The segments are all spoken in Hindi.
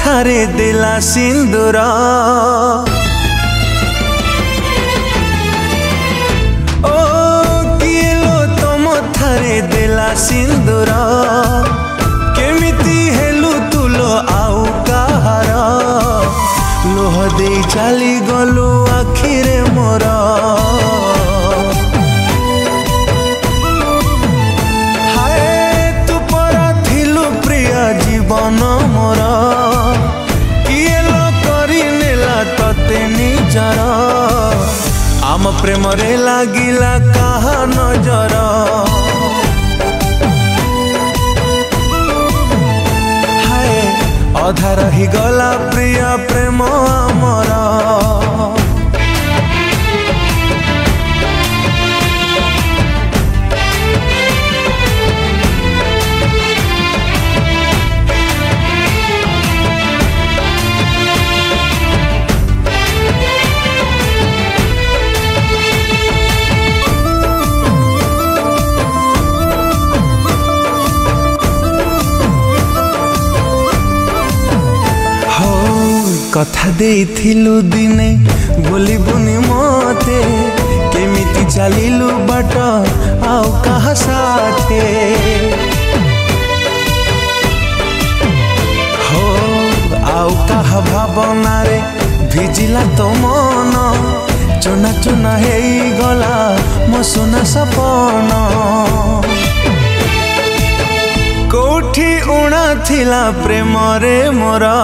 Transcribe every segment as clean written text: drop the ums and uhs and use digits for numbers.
ଥାରେ ଦେଲା ସିନ୍ଦୁର ଓ କିଏ ଲୋ ତମ ଥାରେ ଦେଲା ସିନ୍ଦୁର କେମିତି ହେଲୁ ତୁଲୋ ଆଉ କାହାର ଲୁହ ଦେଇ ଚାଲି ଗଲୁ ଆଖିରେ ମୋର जीवन मोर किए लो करी नेला तते निजर आम प्रेम रे लागिला कहा नजर हाय अधा रही गला प्रिय प्रेम आमर कथा देइथिलु दिने बोलिबुनि मते केमिति चलिलु बाट आउ कहा साथे हो आउ कहा भावना रे भिजिला तो मन चुना चुना हेई गला मो सुना सपन कोठी उणा थिला प्रेम रे मोरा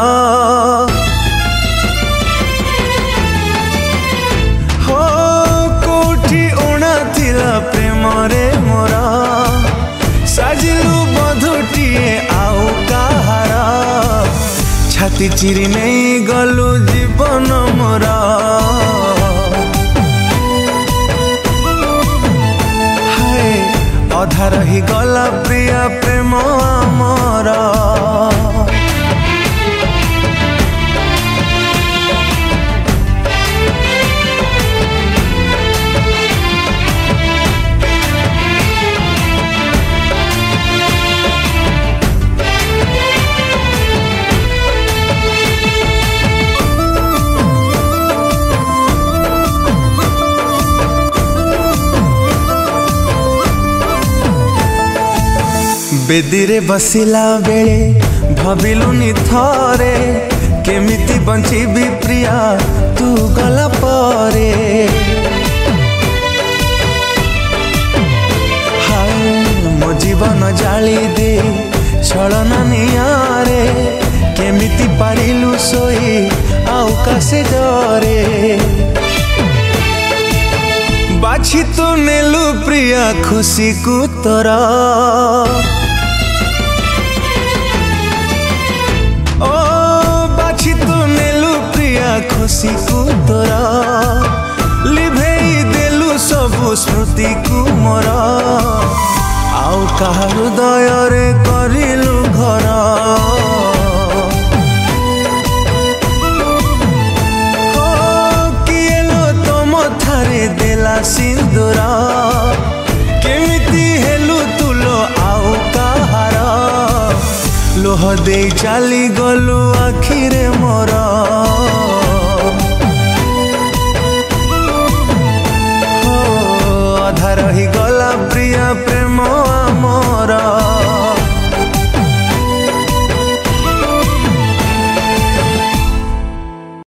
प्रेम रे मोरा साजिलु बधुटिए आउ कहार छाती चिरी नहीं गलु जीवन मोरा हाय अधा रही गला प्रिय प्रेम आमर बेदी रे बसिला बेले भाविलुनी थरे केमिति बंचिबी प्रिया तू गला परे हाय मो जीवन जाली दे छलना नियारे केमिति पारिलु सोई आउ कासे डरे बाछी तो नेलु प्रिया खुशी को तोरा खुशी को तोरा लिभेई देलु सबु स्मृति को मोरा आउ कहा हृदय रे करिलु घर किए लो तम थारे देला सिंदूर केमिति हेलु तुलो आउ कहार लोह दे चाली गलु आखिरे मोर